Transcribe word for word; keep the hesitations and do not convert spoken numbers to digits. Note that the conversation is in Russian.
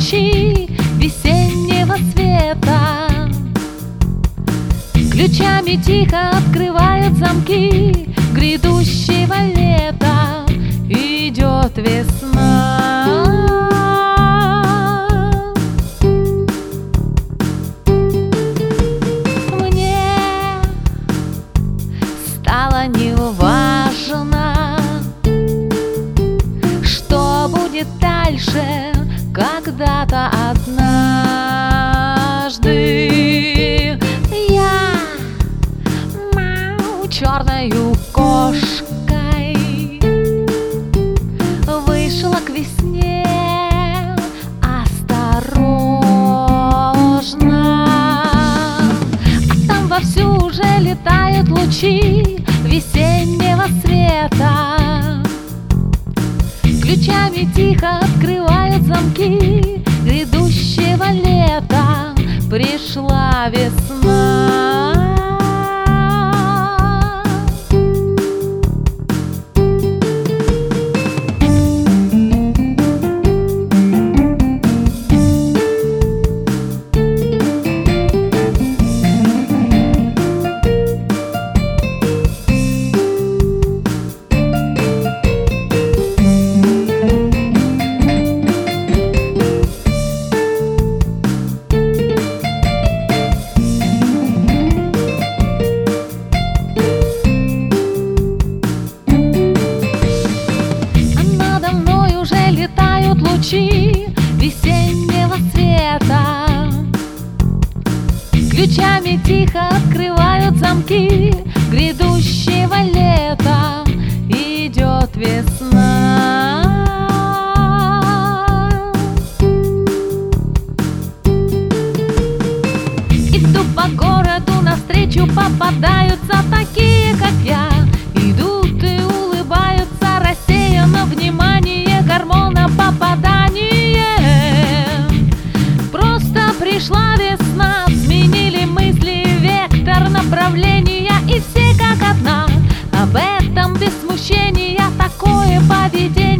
лучи весеннего света. Ключами тихо открывают замки грядущего лета. Идет весна. Мне стало неважно, что будет дальше. Когда-то однажды я черною кошкой вышла к весне осторожно. А там вовсю уже летают лучи весеннего света. Ключами тихо открывают замки грядущего лета. Пришла весна. Летают лучи весеннего света. Ключами тихо открывают замки грядущего лета. Идет весна. Иду по городу, навстречу попадаются такие, как я. Идут и улыбаются рассеянно, внимание гормона попадание. Просто пришла весна, сменили мысли, вектор направления, и все как одна. Об этом без смущения такое поведение.